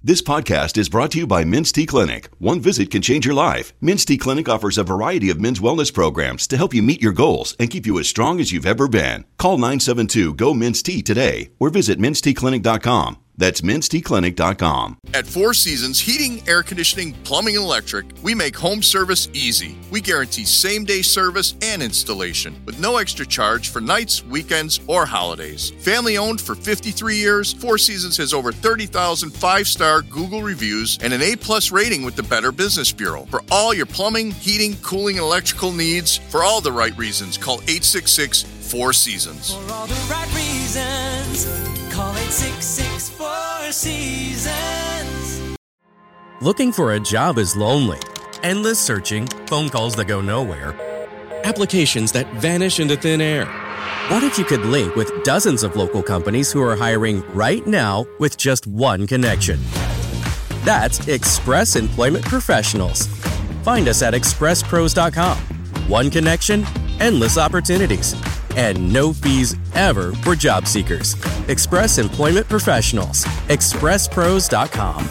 This podcast is brought to you by Men's T Clinic. One visit can change your life. Men's T Clinic offers a variety of men's wellness programs to help you meet your goals and keep you as strong as you've ever been. Call 972-GO-MEN'S-T today or visit menstclinic.com. That's menstclinic.com. At Four Seasons Heating, Air Conditioning, Plumbing, and Electric, we make home service easy. We guarantee same-day service and installation with no extra charge for nights, weekends, or holidays. Family-owned for 53 years, Four Seasons has over 30,000 five-star Google reviews and an A-plus rating with the Better Business Bureau. For all your plumbing, heating, cooling, and electrical needs, for all the right reasons, call 866-4 Seasons. For all the right reasons, call 866-4 Seasons. Looking for a job is lonely. Endless searching, phone calls that go nowhere, applications that vanish into thin air. What if you could link with dozens of local companies who are hiring right now with just one connection? That's Express Employment Professionals. Find us at expresspros.com. One connection, endless opportunities, and no fees ever for job seekers. Express Employment Professionals. expresspros.com.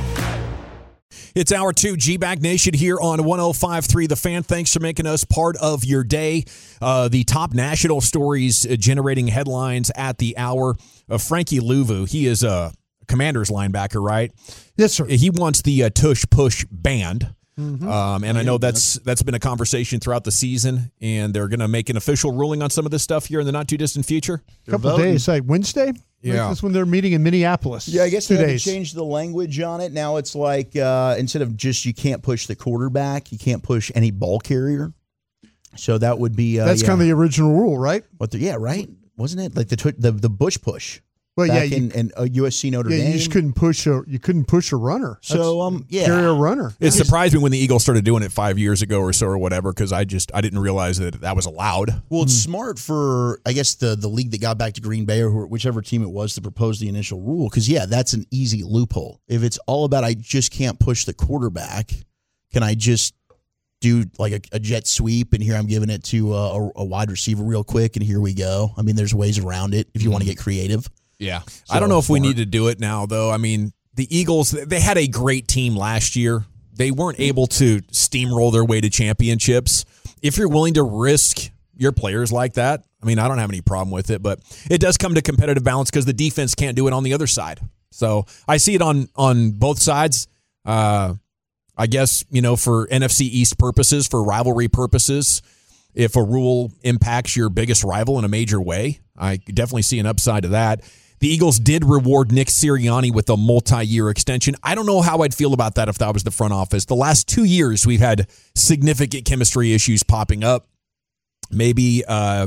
It's Hour 2, G-Bag Nation here on 105.3 The Fan. Thanks for making us part of your day. The top national stories generating headlines at the hour. Frankie Luvu, he is a Commanders linebacker, right? Yes, sir. He wants the tush-push banned. And I know that's been a conversation throughout the season, and they're going to make an official ruling on some of this stuff here in the not-too-distant future. A couple days, like Wednesday? Yeah. That's when they're meeting in Minneapolis. Yeah, I guess they had to change the language on it. Now it's like instead of just you can't push the quarterback, you can't push any ball carrier. So that would be that's kind of the original rule, right? Right? Wasn't it like the Bush push? Well, back in USC Notre Dame. You just couldn't push a runner. Carry a runner. It surprised me when the Eagles started doing it 5 years ago or so or whatever, because I didn't realize that was allowed. Well, it's smart for, I guess, the league that got back to Green Bay or whichever team it was to propose the initial rule, because, that's an easy loophole. If it's all about I just can't push the quarterback, can I just do like a jet sweep and here I'm giving it to a wide receiver real quick and here we go? I mean, there's ways around it if you want to get creative. Yeah. So, I don't know if we need to do it now, though. I mean, the Eagles, they had a great team last year. They weren't able to steamroll their way to championships. If you're willing to risk your players like that, I mean, I don't have any problem with it, but it does come to competitive balance because the defense can't do it on the other side. So I see it on both sides. I guess, for NFC East purposes, for rivalry purposes, if a rule impacts your biggest rival in a major way, I definitely see an upside to that. The Eagles did reward Nick Sirianni with a multi-year extension. I don't know how I'd feel about that if that was the front office. The last 2 years, we've had significant chemistry issues popping up. Maybe,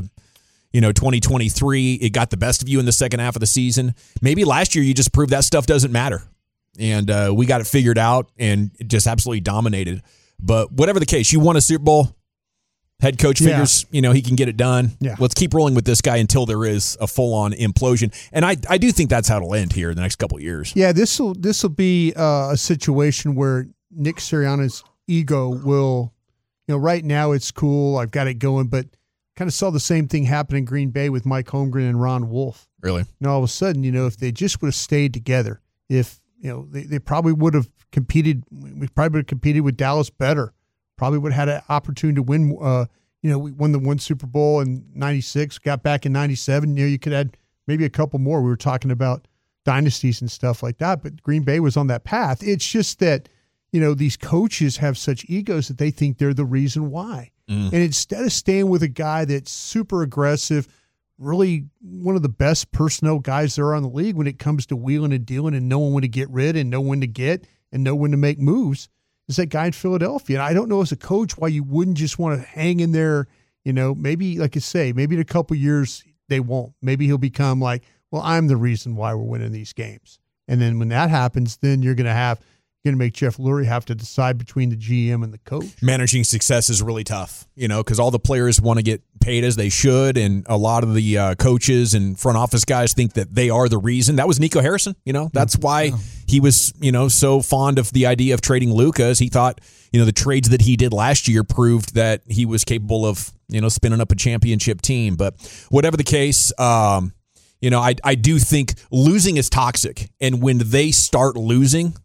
2023, it got the best of you in the second half of the season. Maybe last year you just proved that stuff doesn't matter. And we got it figured out and just absolutely dominated. But whatever the case, you won a Super Bowl. Head coach figures, he can get it done. Yeah. Let's keep rolling with this guy until there is a full-on implosion. And I do think that's how it'll end here in the next couple of years. Yeah, this will be a situation where Nick Sirianni's ego will, right now it's cool, I've got it going, but kind of saw the same thing happen in Green Bay with Mike Holmgren and Ron Wolf. Really? All of a sudden, if they just would have stayed together, if, they probably would have competed, we probably would have competed with Dallas better. Probably would have had an opportunity to win. We won the one Super Bowl in '96, got back in '97. You could add maybe a couple more. We were talking about dynasties and stuff like that, but Green Bay was on that path. It's just that, these coaches have such egos that they think they're the reason why. And instead of staying with a guy that's super aggressive, really one of the best personnel guys there are in the league when it comes to wheeling and dealing and knowing when to get rid and know when to get and know when to make moves, is that guy in Philadelphia. And I don't know as a coach why you wouldn't just want to hang in there, maybe, like I say, maybe in a couple years they won't. Maybe he'll become like, well, I'm the reason why we're winning these games. And then when that happens, then you're going to make Jeff Lurie have to decide between the GM and the coach. Managing success is really tough, because all the players want to get paid as they should, and a lot of the coaches and front office guys think that they are the reason. That was Nico Harrison, That's why he was, so fond of the idea of trading Luka, as he thought, the trades that he did last year proved that he was capable of, spinning up a championship team. But whatever the case, I do think losing is toxic. And when they start losing,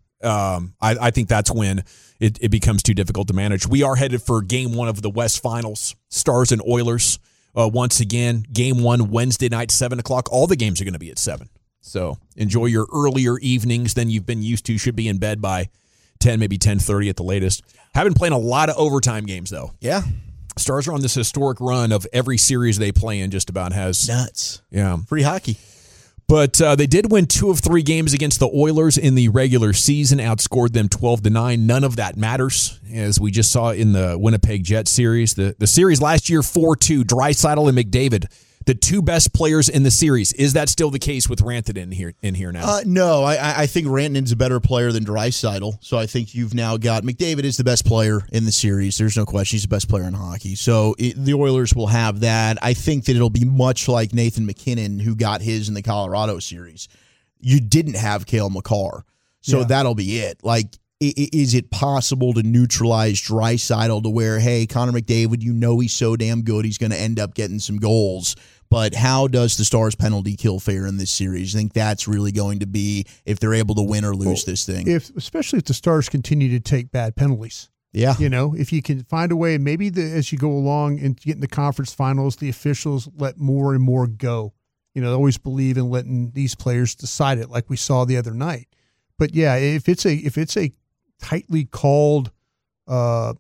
I think that's when it becomes too difficult to manage. We are headed for Game 1 of the West Finals, Stars and Oilers. Once again, Game 1 Wednesday night, 7 o'clock. All the games are going to be at 7. So enjoy your earlier evenings than you've been used to. Should be in bed by 10, maybe 10:30 at the latest. Have been playing a lot of overtime games, though. Yeah. Stars are on this historic run of every series they play in just about has. Nuts. Yeah. Free hockey. But they did win 2 of 3 games against the Oilers in the regular season, outscored them 12-9. None of that matters, as we just saw in the Winnipeg Jets series. The series last year, 4-2, Draisaitl and McDavid, the 2 best players in the series. Is that still the case with Rantanen in here now? No, I think Rantanen's a better player than Draisaitl. So I think you've now got McDavid is the best player in the series. There's no question. He's the best player in hockey. So the Oilers will have that. I think that it'll be much like Nathan McKinnon, who got his in the Colorado series. You didn't have Cale Makar. So that'll be it. Like, is it possible to neutralize Draisaitl to where, hey, Connor McDavid, he's so damn good, he's going to end up getting some goals. But how does the Stars penalty kill fare in this series? I think that's really going to be if they're able to win or lose this thing. Especially if the Stars continue to take bad penalties. Yeah. If you can find a way, maybe as you go along and get in the conference finals, the officials let more and more go. They always believe in letting these players decide it, like we saw the other night. But yeah, if it's a tightly called, but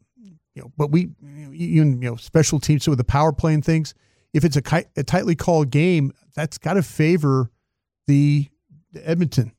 we, special teams with the power play and things. If it's a tightly called game, that's got to favor the Edmonton,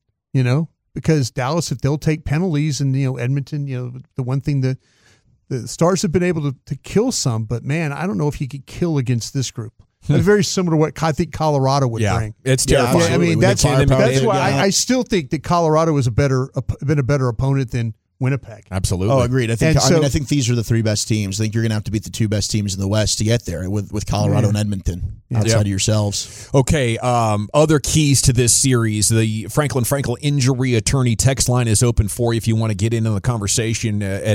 because Dallas, if they'll take penalties, and Edmonton, the one thing that the Stars have been able to kill some, but man, I don't know if you could kill against this group. It's very similar to what I think Colorado would bring. It's terrifying. Yeah, I mean, that's why I still think that Colorado has been a better opponent than Winnipeg. Absolutely. Oh, agreed. I think these are the 3 best teams. I think you're going to have to beat the 2 best teams in the West to get there with Colorado and Edmonton outside of yourselves. Okay. Other keys to this series, the Franklin injury attorney text line is open for you if you want to get into the conversation at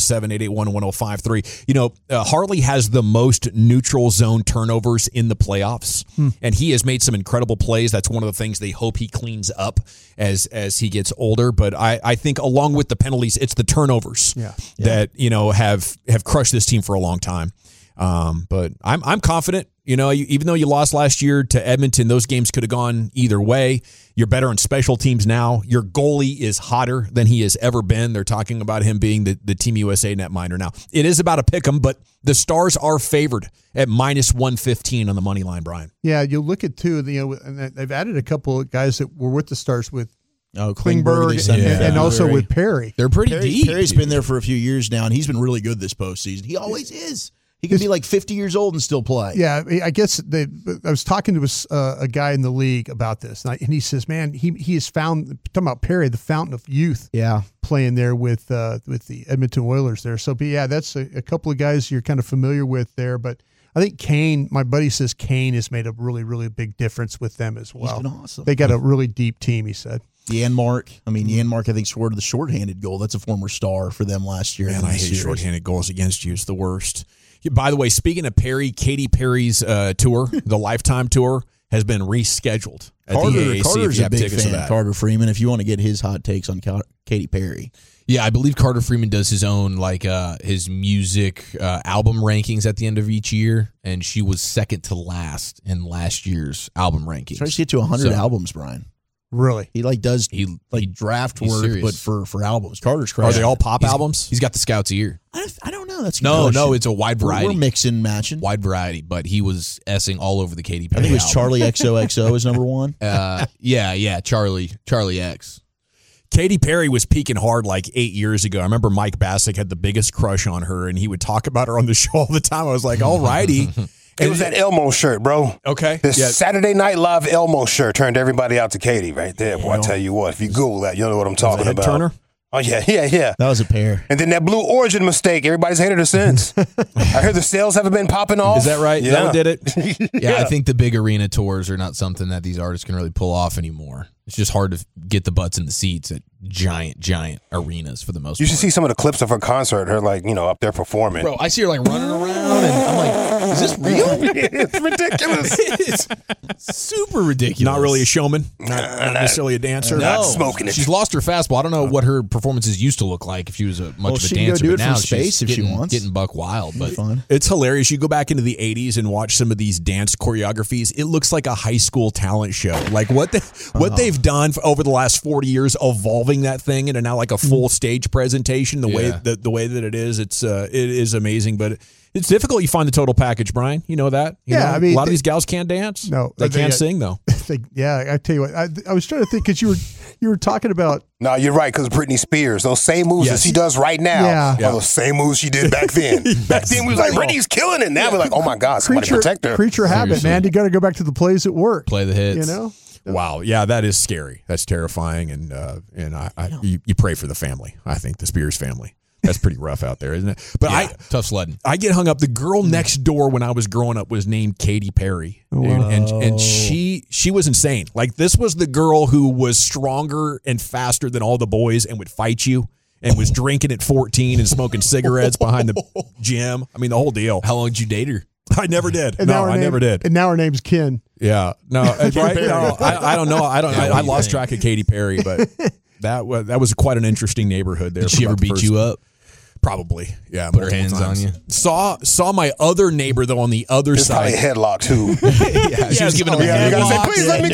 877-881-1053. Harley has the most neutral zone turnovers in the playoffs, and he has made some incredible plays. That's one of the things they hope he cleans up as he gets older. But I think along with the penalties, it's the turnovers that have crushed this team for a long time. But I'm confident. Even though you lost last year to Edmonton, those games could have gone either way. You're better on special teams now. Your goalie is hotter than he has ever been. They're talking about him being the Team USA netminder now. It is about a pick 'em, but the Stars are favored at -115 on the money line, Brian. Yeah, you look at and they've added a couple of guys that were with the Stars with Klingberg and also with Perry. They're pretty deep. Perry's been there for a few years now, and he's been really good this postseason. He always is. He can be like 50 years old and still play. Yeah, I guess I was talking to a guy in the league about this, and he says, man, he has found, talking about Perry, the fountain of youth, playing there with the Edmonton Oilers there. So, but yeah, that's a couple of guys you're kind of familiar with there. But I think Kane, my buddy says Kane has made a really, really big difference with them as well. He's been awesome. They got a really deep team, he said. Janmark, I think, scored the shorthanded goal. That's a former Star for them last year. Man, I hate shorthanded goals against you. It's the worst. By the way, speaking of Perry, Katy Perry's tour, the Lifetime Tour, has been rescheduled at the AAC. Carter's a big fan. Carter Freeman, if you want to get his hot takes on Katy Perry. Yeah, I believe Carter Freeman does his own his music album rankings at the end of each year, and she was second to last in last year's album rankings. Tries to get to 100 albums, Brian. Really? He does draft work, serious. But for albums. Carter's crazy. Are they all pop albums? He's got the Scout's ear. I don't know. That's no. It's a wide variety. We're mixing, matching, wide variety. But he was S-ing all over the Katy Perry. I think it was Charlie XOXO is number one. Charlie X. Katy Perry was peaking hard like 8 years ago. I remember Mike Bassick had the biggest crush on her, and he would talk about her on the show all the time. I was like, all righty. It was that Elmo shirt, bro. Okay. This Saturday Night Live Elmo shirt turned everybody out to Katy right there. Boy, I tell you what, if you Google that, you'll know what I'm talking about. Turner? Oh, yeah. That was a pair. And then that Blue Origin mistake, everybody's hated her since. I heard the sales haven't been popping off. Is that right? Yeah. Is that what did it? Yeah, I think the big arena tours are not something that these artists can really pull off anymore. It's just hard to get the butts in the seats at giant arenas for the most part. You should see some of the clips of her concert, her up there performing. Bro, I see her running around and I'm like, is this real? It's ridiculous. It's super ridiculous. Not really a showman, not necessarily a dancer. Not smoking it. She's lost her fastball. I don't know what her performances used to look like if she was much of a dancer. Go do but it now from space if she wants. Getting buck wild. But fun. It's hilarious. You go back into the 80s and watch some of these dance choreographies. It looks like a high school talent show. Like what they've done over the last 40 years, evolving that thing into now like a full stage presentation. The way that it is, it is amazing. But it's difficult. You find the total package, Brian. You know that. I mean, a lot of these gals can't dance. No, they can't sing though. I tell you what. I was trying to think because you were talking about. No, you're right, because Britney Spears, those same moves that she does right now are those same moves she did back then. Back then, we was like, Britney's killing it. Now we're like, oh, my God, somebody protect her. Creature habit, man. You got to go back to the plays at work. Play the hits. Wow. Yeah, that is scary. That's terrifying. And you pray for the family. I think the Spears family. That's pretty rough out there, isn't it? But tough sledding. I get hung up. The girl next door when I was growing up was named Katy Perry. And she was insane. Like, this was the girl who was stronger and faster than all the boys and would fight you and was drinking at 14 and smoking cigarettes behind the gym. I mean, the whole deal. How long did you date her? I never did. And never did. And now her name's Ken. Yeah. No, right? No, I don't know. I lost track of Katy Perry, but that was quite an interesting neighborhood there. Did she ever beat you up? Probably, yeah. Put her hands on you. Saw my other neighbor though on the other It's side. probably a headlock too. She was giving him a You gotta say, headlock. please let me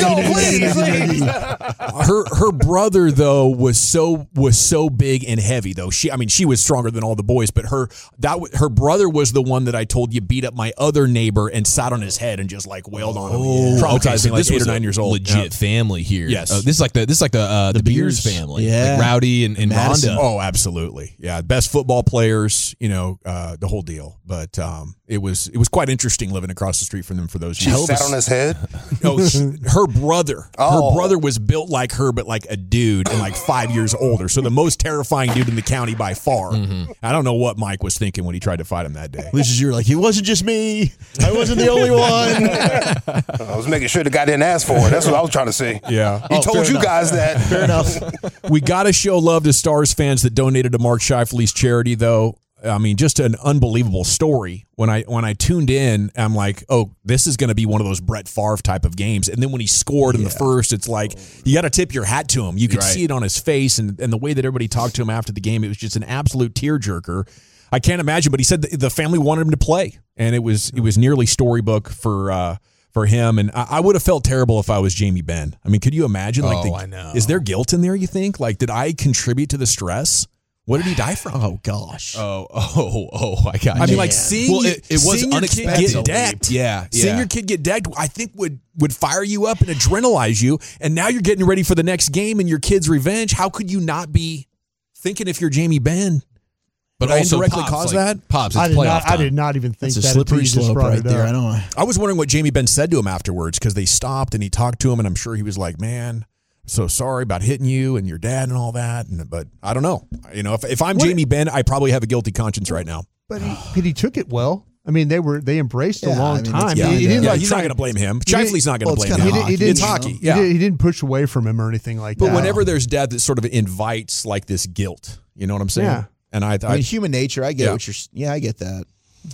go, please. Her brother though was so big and heavy though. She was stronger than all the boys, but her brother was the one that I told you beat up my other neighbor and sat on his head and just like wailed on him. Traumatizing, so this like 8 was or 9 years old. Legit family here. Yes. This is like the Beers family. Yeah. Like Rowdy and Rhonda. Oh, absolutely. Yeah, best football players. The whole deal. But it was quite interesting living across the street from them for those She years. sat on his head. No, her brother. Her brother was built like her, but like a dude and like 5 years older. So the most terrifying dude in the county by far. I don't know what Mike was thinking when he tried to fight him that day. Which is, you're like, it wasn't just me. I wasn't the only one. I was making sure the guy didn't ask for it. That's what I was trying to say. Yeah. He told you guys that. Fair enough. We got to show love to Stars fans that donated to Mark Scheifele's charity, though. I mean, just an unbelievable story. When I tuned in, I'm like, oh, this is going to be one of those Brett Favre type of games. And then when he scored in the first, it's like, you got to tip your hat to him. You could see it on his face and the way that everybody talked to him after the game. It was just an absolute tearjerker. I can't imagine, but he said the family wanted him to play. And it was nearly storybook for him. And I would have felt terrible if I was Jamie Benn. I mean, could you imagine? I know. Is there guilt in there, you think? Like, did I contribute to the stress? What did he die from? Oh, gosh. I got you. I mean, like seeing it was seeing your kid unexpected. get decked. Yeah. Seeing your kid get decked, I think would fire you up and adrenalize you. And now you're getting ready for the next game and your kid's revenge. How could you not be thinking if you're Jamie Benn? But I also indirectly Pops, cause like, that? Pops, I it's playoff time. did not even think It's a that until slippery you just slope brought right it there. up. I don't know. I was wondering what Jamie Benn said to him afterwards because they stopped and he talked to him and I'm sure he was like, man, so sorry about hitting you and your dad and all that. But I don't know. If I'm Jamie Benn, I probably have a guilty conscience right now. But he took it well. I mean, they embraced a long time. Yeah, He didn't he's not going to blame him. Scheifele's not going to blame him. It's hockey. Yeah. He didn't push away from him or anything like that. But whenever there's death, it sort of invites like this guilt. You know what I'm saying? Yeah. And I mean, human nature. I get what you're. Yeah, I get that.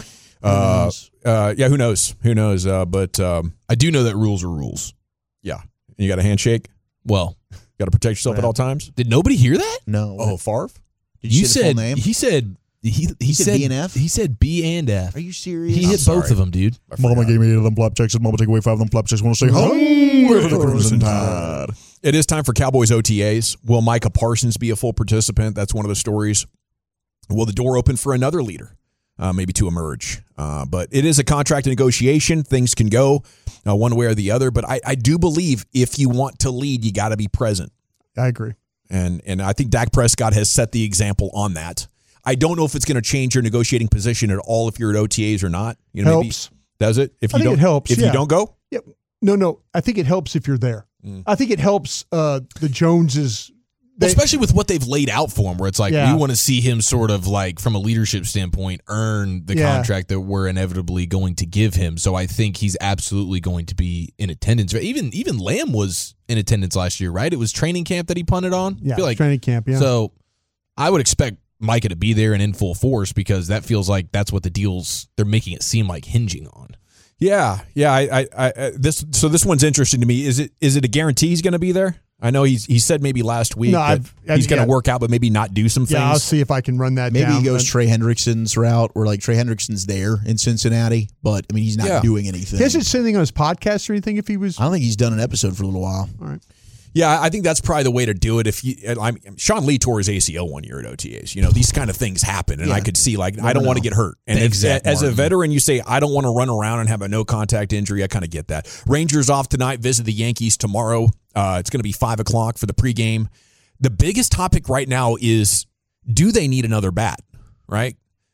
Who knows? Who knows? But I do know that rules are rules. Yeah. And you got a handshake. Well, got to protect yourself at all times. Did nobody hear that? No. Oh, Favre? Did you say the full name? He said he said B and F? He said B and F. Are you serious? He hit both of them, dude. Mama gave me 8 of them flapjacks, and Mama take away 5 of them flapjacks. Want to say home with the Crimson Tide. It is time for Cowboys OTAs. Will Micah Parsons be a full participant? That's one of the stories. Will the door open for another leader, maybe to emerge? But it is a contract negotiation. Things can go one way or the other. But I do believe if you want to lead, you got to be present. I agree. And I think Dak Prescott has set the example on that. I don't know if it's going to change your negotiating position at all if you're at OTAs or not. Helps. Maybe, does it? If I you think don't, it helps. If you don't go? Yeah. No. I think it helps if you're there. I think it helps the Joneses especially with what they've laid out for him, where it's like we want to see him sort of like from a leadership standpoint earn the contract that we're inevitably going to give him. So I think he's absolutely going to be in attendance. Even Lamb was in attendance last year, right? It was training camp that he punted on. Yeah, I feel like, training camp. Yeah. So I would expect Micah to be there and in full force because that feels like that's what the deals they're making it seem like hinging on. Yeah. This one's interesting to me. Is it a guarantee he's going to be there? I know he said maybe last week that he's going to work out, but maybe not do some things. Yeah, I'll see if I can run that down. Maybe he goes Trey Hendrickson's route, or like Trey Hendrickson's there in Cincinnati, but I mean he's not doing anything. He hasn't said anything on his podcast or anything. If he was, I don't think he's done an episode for a little while. All right. Yeah, I think that's probably the way to do it. Sean Lee tore his ACL 1 year at OTAs. You know, these kind of things happen, and I could see I don't want to get hurt. And as a veteran, you say I don't want to run around and have a no contact injury. I kind of get that. Rangers off tonight. Visit the Yankees tomorrow. It's going to be 5:00 for the pregame. The biggest topic right now is, do they need another bat? Right.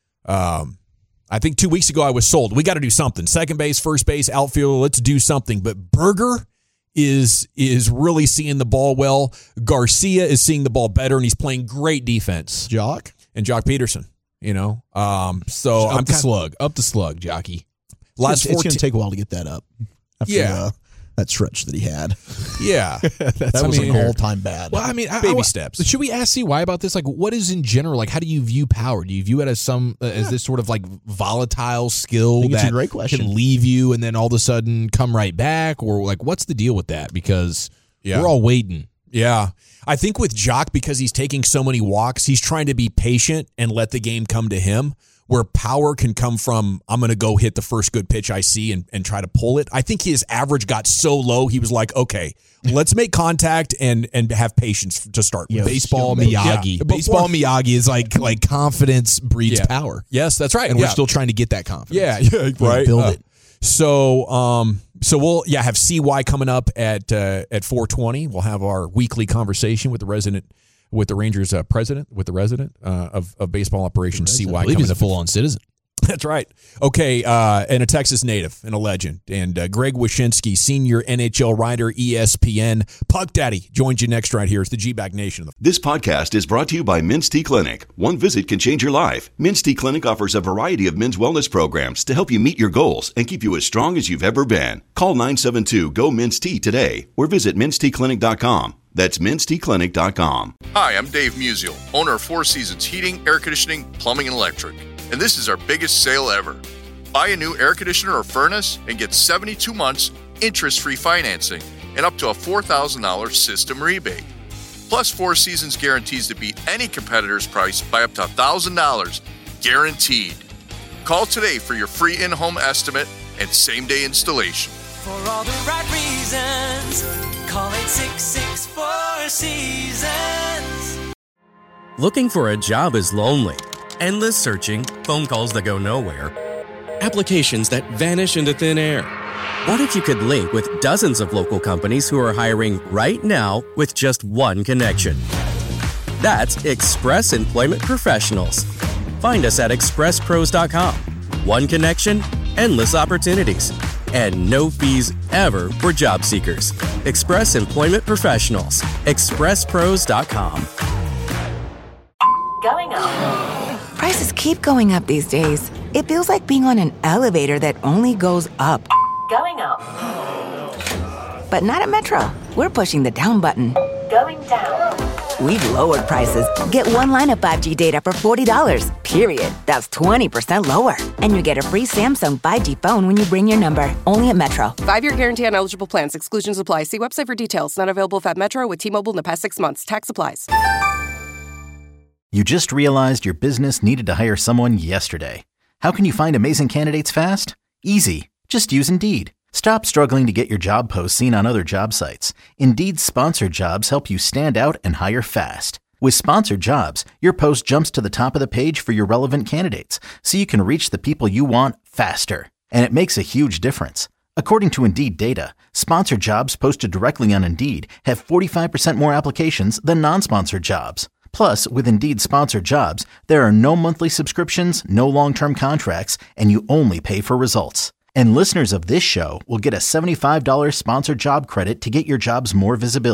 I think 2 weeks ago I was sold. We got to do something. Second base, first base, outfield. Let's do something. But Berger is really seeing the ball well. Garcia is seeing the ball better, and he's playing great defense. Jock Peterson, you know. So up the slug, Jockey. It's going to take a while to get that up. After, that stretch that he had. Yeah. that was an all-time bad. Well, I mean, baby steps. Should we ask CY about this? Like, what is in general, like, how do you view power? Do you view it as as this sort of like volatile skill that a great question. Can leave you and then all of a sudden come right back? Or like, what's the deal with that? Because we're all waiting. Yeah. I think with Jock, because he's taking so many walks, he's trying to be patient and let the game come to him. Where power can come from, I'm going to go hit the first good pitch I see and try to pull it. I think his average got so low, he was like, okay, let's make contact and have patience to start with. Baseball Miyagi. Yeah. Baseball Miyagi is like confidence breeds power. Yes, that's right. And we're still trying to get that confidence. Yeah, right. Build it. So we'll have CY coming up at 4:20. We'll have our weekly conversation with the Rangers president, with the resident of baseball operations, CY. I believe he's a full-on citizen. That's right. Okay, and a Texas native and a legend. And Greg Wyshynski, senior NHL writer, ESPN. Puck Daddy joins you next right here. It's the G-Bag Nation. This podcast is brought to you by Mints Tea Clinic. One visit can change your life. Mints Tea Clinic offers a variety of men's wellness programs to help you meet your goals and keep you as strong as you've ever been. Call 972-GO-MINTS-T today or visit MintsTeaClinic.com. That's MintsTeaClinic.com. Hi, I'm Dave Musial, owner of Four Seasons Heating, Air Conditioning, Plumbing, and Electric. And this is our biggest sale ever. Buy a new air conditioner or furnace and get 72 months interest-free financing and up to a $4,000 system rebate. Plus, Four Seasons guarantees to beat any competitor's price by up to $1,000, guaranteed. Call today for your free in-home estimate and same-day installation. For all the right reasons, call 866-4Seasons. Looking for a job is lonely. Endless searching, phone calls that go nowhere, applications that vanish into thin air. What if you could link with dozens of local companies who are hiring right now with just one connection? That's Express Employment Professionals. Find us at expresspros.com. One connection, endless opportunities, and no fees ever for job seekers. Express Employment Professionals. expresspros.com. Going up. Prices keep going up these days. It feels like being on an elevator that only goes up. Going up. But not at Metro. We're pushing the down button. Going down. We've lowered prices. Get one line of 5G data for $40, period. That's 20% lower. And you get a free Samsung 5G phone when you bring your number. Only at Metro. 5-year guarantee on eligible plans. Exclusions apply. See website for details. Not available at Metro with T-Mobile in the past 6 months. Tax applies. You just realized your business needed to hire someone yesterday. How can you find amazing candidates fast? Easy. Just use Indeed. Stop struggling to get your job posts seen on other job sites. Indeed's sponsored jobs help you stand out and hire fast. With sponsored jobs, your post jumps to the top of the page for your relevant candidates, so you can reach the people you want faster. And it makes a huge difference. According to Indeed data, sponsored jobs posted directly on Indeed have 45% more applications than non-sponsored jobs. Plus, with Indeed sponsored jobs, there are no monthly subscriptions, no long-term contracts, and you only pay for results. And listeners of this show will get a $75 sponsored job credit to get your jobs more visibility.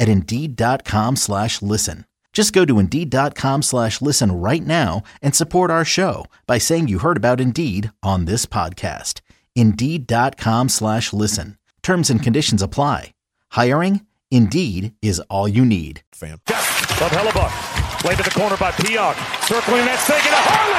at Indeed.com/listen. Just go to Indeed.com/listen right now and support our show by saying you heard about Indeed on this podcast. Indeed.com/listen. Terms and conditions apply. Hiring? Indeed is all you need. Fan. Of Hellebuyck. Played to the corner by Pionk. Circling that second to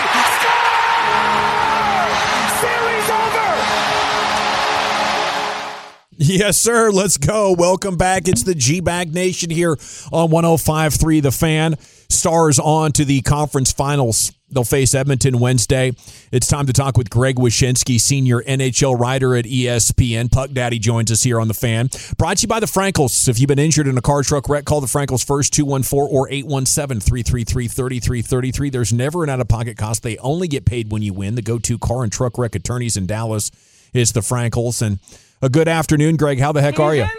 Harley. Series over. Yes, sir. Let's go. Welcome back. It's the G-Bag Nation here on 105.3 The Fan. Stars on to the conference finals. They'll face Edmonton Wednesday. It's time to talk with Greg Wyshynski, senior NHL writer at ESPN. Puck Daddy joins us here on The Fan. Brought to you by the Frankels. If you've been injured in a car truck wreck, call the Frankels first, 214 or 817-333-3333. There's never an out-of-pocket cost. They only get paid when you win. The go-to car and truck wreck attorneys in Dallas is the Frankels. And a good afternoon, Greg. How the heck are you?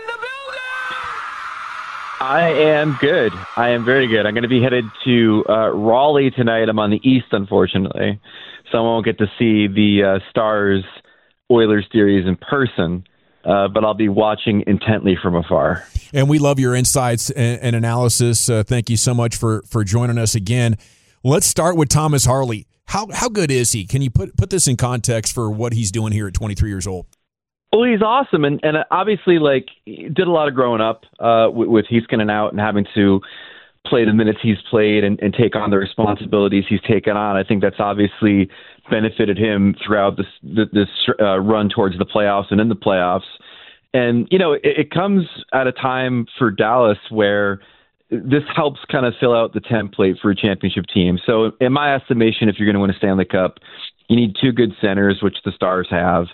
I am good. I am very good. I'm going to be headed to Raleigh tonight. I'm on the east, unfortunately, so I won't get to see the Stars-Oilers series in person, but I'll be watching intently from afar. And we love your insights and analysis. Thank you so much for joining us again. Let's start with Thomas Harley. How good is he? Can you put this in context for what he's doing here at 23 years old? Well, he's awesome, and obviously, did a lot of growing up with Heiskanen out and having to play the minutes he's played and take on the responsibilities he's taken on. I think that's obviously benefited him throughout this run towards the playoffs and in the playoffs. And, it comes at a time for Dallas where this helps kind of fill out the template for a championship team. So in my estimation, if you're going to win a Stanley Cup, you need two good centers, which the Stars have.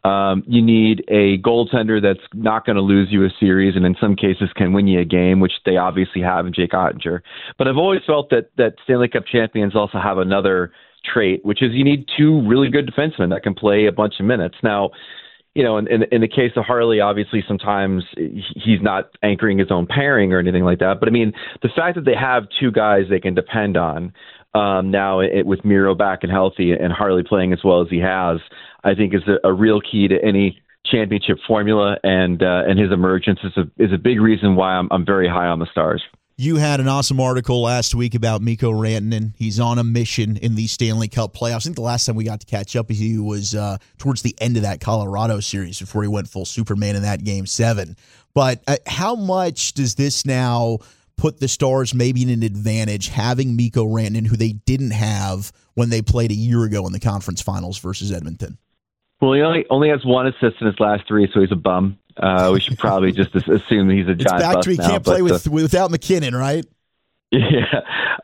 You need a goaltender that's not going to lose you a series and in some cases can win you a game, which they obviously have in Jake Ottinger. But I've always felt that Stanley Cup champions also have another trait, which is you need two really good defensemen that can play a bunch of minutes. Now, in the case of Harley, obviously sometimes he's not anchoring his own pairing or anything like that. But I mean, the fact that they have two guys they can depend on now with Miro back and healthy and Harley playing as well as he has, I think is a real key to any championship formula, and his emergence is a big reason why I'm very high on the Stars. You had an awesome article last week about Mikko Rantanen. He's on a mission in the Stanley Cup playoffs. I think the last time we got to catch up with you was towards the end of that Colorado series before he went full Superman in that Game 7. But how much does this now put the Stars maybe in an advantage having Mikko Rantanen, who they didn't have when they played a year ago in the conference finals versus Edmonton? Well, he only has one assist in his last three, so he's a bum. We should probably just assume he's a giant bust now. It's back to he can't play without McKinnon, right? Yeah.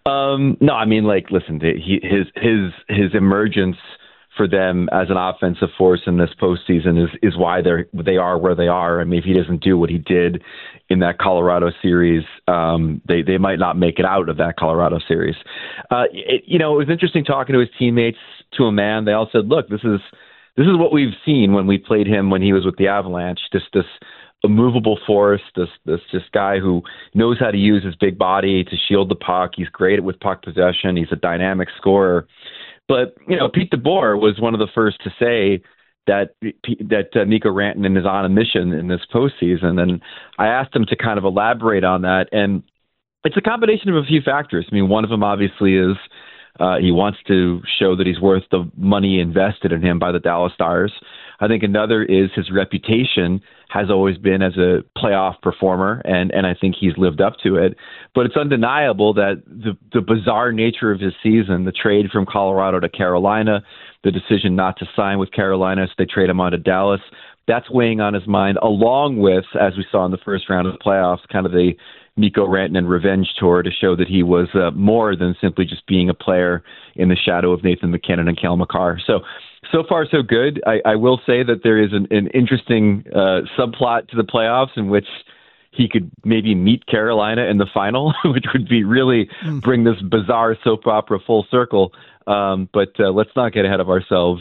No, I mean, listen, his emergence for them as an offensive force in this postseason is why they are where they are. I mean, if he doesn't do what he did in that Colorado series, they might not make it out of that Colorado series. It was interesting talking to his teammates to a man. They all said, look, this is what we've seen when we played him when he was with the Avalanche. Just this immovable force, this guy who knows how to use his big body to shield the puck. He's great with puck possession. He's a dynamic scorer. But Pete DeBoer was one of the first to say that Mikko Rantanen is on a mission in this postseason, and I asked him to kind of elaborate on that. And it's a combination of a few factors. I mean, one of them obviously is he wants to show that he's worth the money invested in him by the Dallas Stars. I think another is his reputation has always been as a playoff performer, and I think he's lived up to it. But it's undeniable that the bizarre nature of his season, the trade from Colorado to Carolina, the decision not to sign with Carolina, so they trade him on to Dallas, that's weighing on his mind, along with, as we saw in the first round of the playoffs, kind of the Mikko Rantanen revenge tour to show that he was more than simply just being a player in the shadow of Nathan McKinnon and Cale Makar. So far, so good. I will say that there is an interesting subplot to the playoffs in which he could maybe meet Carolina in the final, which would be really bring this bizarre soap opera full circle. But let's not get ahead of ourselves.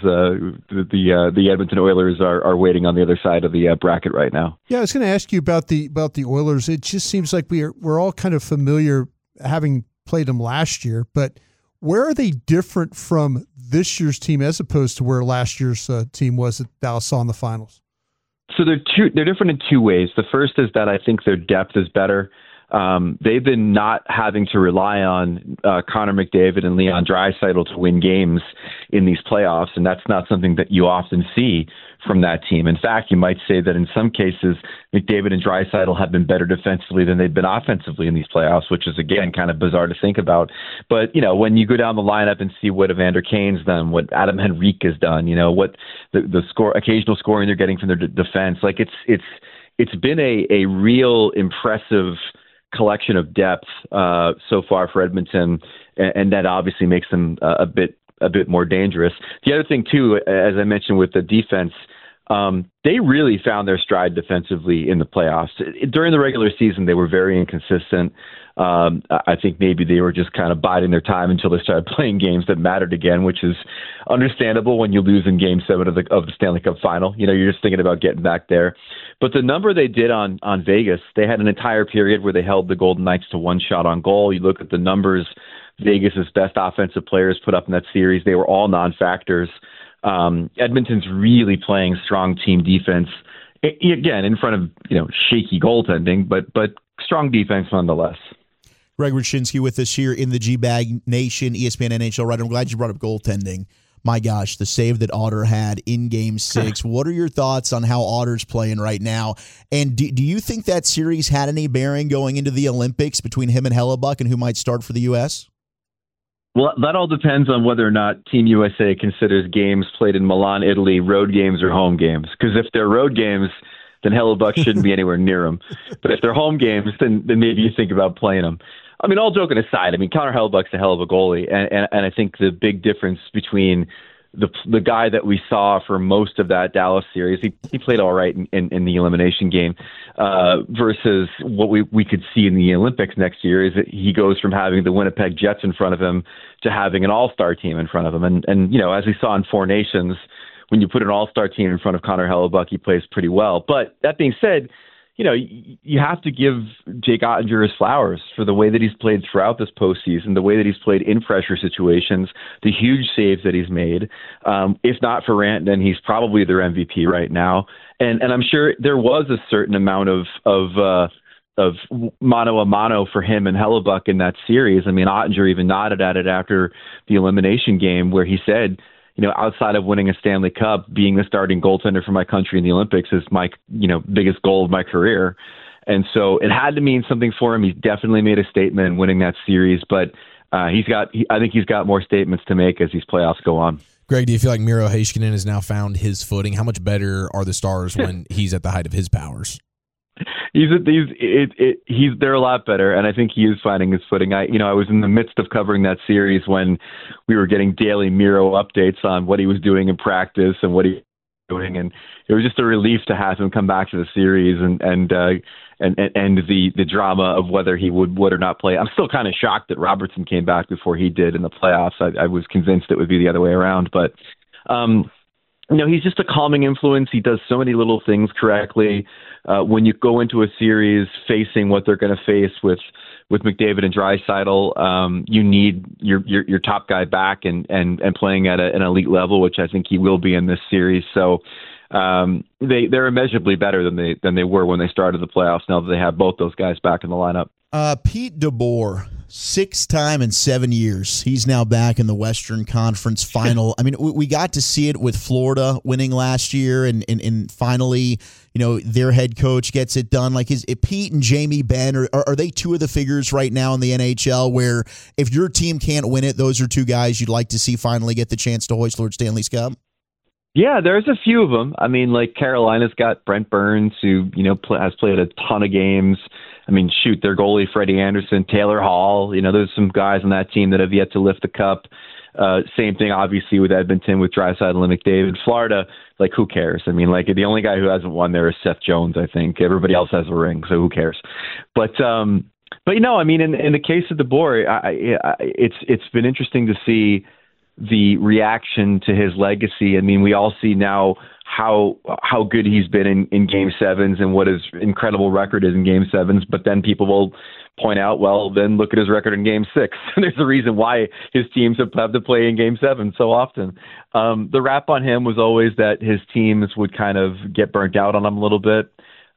The Edmonton Oilers are waiting on the other side of the bracket right now. Yeah, I was going to ask you about the Oilers. It just seems like we're all kind of familiar having played them last year, but where are they different from this year's team as opposed to where last year's team was that Dallas saw in the finals? So they're different in two ways. The first is that I think their depth is better. they've been not having to rely on Connor McDavid and Leon Draisaitl to win games in these playoffs, and that's not something that you often see from that team. In fact, you might say that in some cases, McDavid and Draisaitl have been better defensively than they've been offensively in these playoffs, which is, again, kind of bizarre to think about. But, when you go down the lineup and see what Evander Kane's done, what Adam Henrique has done, what the occasional scoring they're getting from their defense, like it's been a real impressive collection of depth so far for Edmonton, and that obviously makes them a bit more dangerous. The other thing too, as I mentioned with the defense, they really found their stride defensively in the playoffs. During the regular season, they were very inconsistent. I think maybe they were just kind of biding their time until they started playing games that mattered again, which is understandable when you lose in Game 7 of the Stanley Cup Final. You're just thinking about getting back there. But the number they did on Vegas, they had an entire period where they held the Golden Knights to one shot on goal. You look at the numbers Vegas's best offensive players put up in that series. They were all non-factors. Edmonton's really playing strong team defense, again, in front of shaky goaltending, but strong defense nonetheless. Greg Wyshynski with us here in the G-Bag Nation, ESPN NHL writer. I'm glad you brought up goaltending. My gosh, the save that Otter had in Game 6. What are your thoughts on how Otter's playing right now? And do you think that series had any bearing going into the Olympics between him and Hellebuck and who might start for the U.S.? Well, that all depends on whether or not Team USA considers games played in Milan, Italy, road games or home games. Because if they're road games, then Hellebuck shouldn't be anywhere near them. But if they're home games, then maybe you think about playing them. I mean, all joking aside, Connor Hellebuck's a hell of a goalie, and I think the big difference between the guy that we saw for most of that Dallas series, he played all right in the elimination game, versus what we could see in the Olympics next year, is that he goes from having the Winnipeg Jets in front of him to having an all-star team in front of him. And as we saw in Four Nations, when you put an all-star team in front of Connor Hellebuck, he plays pretty well. But that being said, you have to give Jake Ottinger his flowers for the way that he's played throughout this postseason, the way that he's played in pressure situations, the huge saves that he's made. If not for Rantanen, he's probably their MVP right now. And I'm sure there was a certain amount of mano a mano for him and Hellebuck in that series. Ottinger even nodded at it after the elimination game, where he said, outside of winning a Stanley Cup, being the starting goaltender for my country in the Olympics is my, biggest goal of my career. And so it had to mean something for him. He definitely made a statement in winning that series, but I think he's got more statements to make as these playoffs go on. Greg, do you feel like Miro Heiskanen has now found his footing? How much better are the Stars when he's at the height of his powers? They're a lot better, and I think he is finding his footing. I was in the midst of covering that series when we were getting daily Miro updates on what he was doing in practice and what he was doing, and it was just a relief to have him come back to the series and the drama of whether he would or not play. I'm still kind of shocked that Robertson came back before he did in the playoffs. I was convinced it would be the other way around, but he's just a calming influence. He does so many little things correctly. When you go into a series facing what they're going to face with McDavid and Draisaitl, you need your top guy back and playing at an elite level, which I think he will be in this series. So they're immeasurably better than they were when they started the playoffs, now that they have both those guys back in the lineup. Pete DeBoer, 6th time in 7 years. He's now back in the Western Conference Final. We got to see it with Florida winning last year, and finally, their head coach gets it done. Like, is Pete and Jamie Benn, are they two of the figures right now in the NHL where if your team can't win it, those are two guys you'd like to see finally get the chance to hoist Lord Stanley's Cup? Yeah, there's a few of them. Like Carolina's got Brent Burns, who has played a ton of games. Their goalie Freddie Anderson, Taylor Hall. There's some guys on that team that have yet to lift the cup. Same thing, obviously, with Edmonton, with Draisaitl and McDavid. Florida, who cares? The only guy who hasn't won there is Seth Jones, I think. Everybody else has a ring, so who cares? But in the case of DeBoer, it's been interesting to see the reaction to his legacy. We all see now how good he's been in Game 7s and what his incredible record is in Game 7s, but then people will point out, well, then look at his record in Game 6. There's a reason why his teams have to play in Game 7 so often. The rap on him was always that his teams would kind of get burnt out on him a little bit.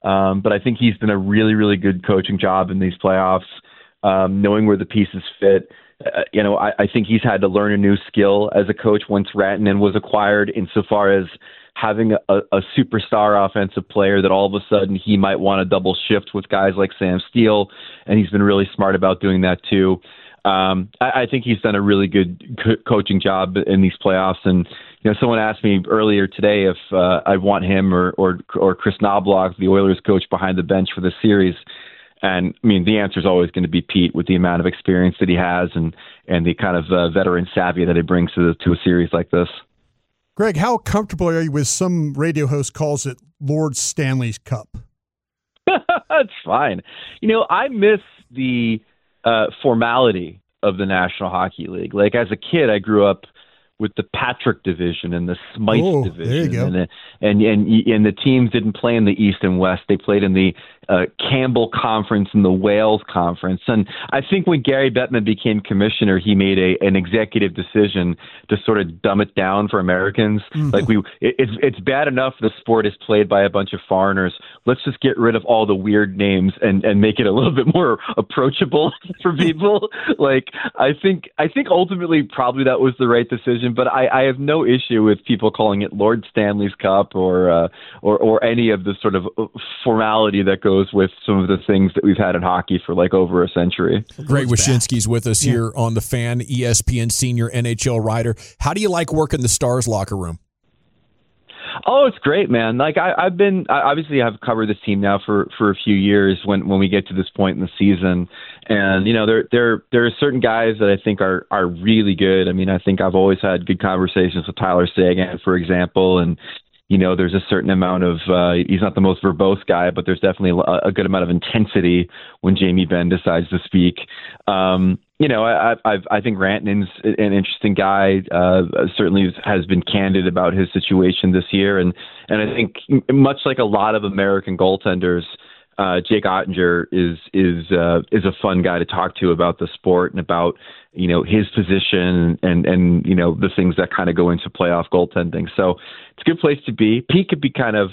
But I think he's done a really, really good coaching job in these playoffs, knowing where the pieces fit. I think he's had to learn a new skill as a coach once Rantanen was acquired, insofar as having a superstar offensive player that all of a sudden he might want to double shift with guys like Sam Steele, and he's been really smart about doing that too. I think he's done a really good coaching job in these playoffs. And someone asked me earlier today if I want him or Chris Knobloch, the Oilers coach, behind the bench for the series. And I mean, the answer is always going to be Pete, with the amount of experience that he has and the kind of veteran savvy that he brings to a series like this. Greg, how comfortable are you with some radio host calls it Lord Stanley's Cup? That's fine. I miss the formality of the National Hockey League. Like, as a kid, I grew up with the Patrick division and the Smythe division. There you go. And the teams didn't play in the East and West. They played in the Campbell Conference and the Wales Conference. And I think when Gary Bettman became commissioner, he made an executive decision to sort of dumb it down for Americans. Mm-hmm. Like, it's bad enough the sport is played by a bunch of foreigners. Let's just get rid of all the weird names and make it a little bit more approachable for people. Like, I think ultimately probably that was the right decision. But I have no issue with people calling it Lord Stanley's Cup or any of the sort of formality that goes with some of the things that we've had in hockey for like over a century. Greg Wyshynski's with us here on The Fan, ESPN senior NHL writer. How do you like working the Stars locker room? Oh, it's great, man. Like I've covered this team now for a few years when we get to this point in the season. And, there are certain guys that I think are really good. I mean, I think I've always had good conversations with Tyler Seguin, for example. And, there's a certain amount of, he's not the most verbose guy, but there's definitely a good amount of intensity when Jamie Benn decides to speak. I think Rantanen's an interesting guy, certainly has been candid about his situation this year. And I think much like a lot of American goaltenders, Jake Ottinger is a fun guy to talk to about the sport and about, his position and the things that kind of go into playoff goaltending. So it's a good place to be. Pete could be kind of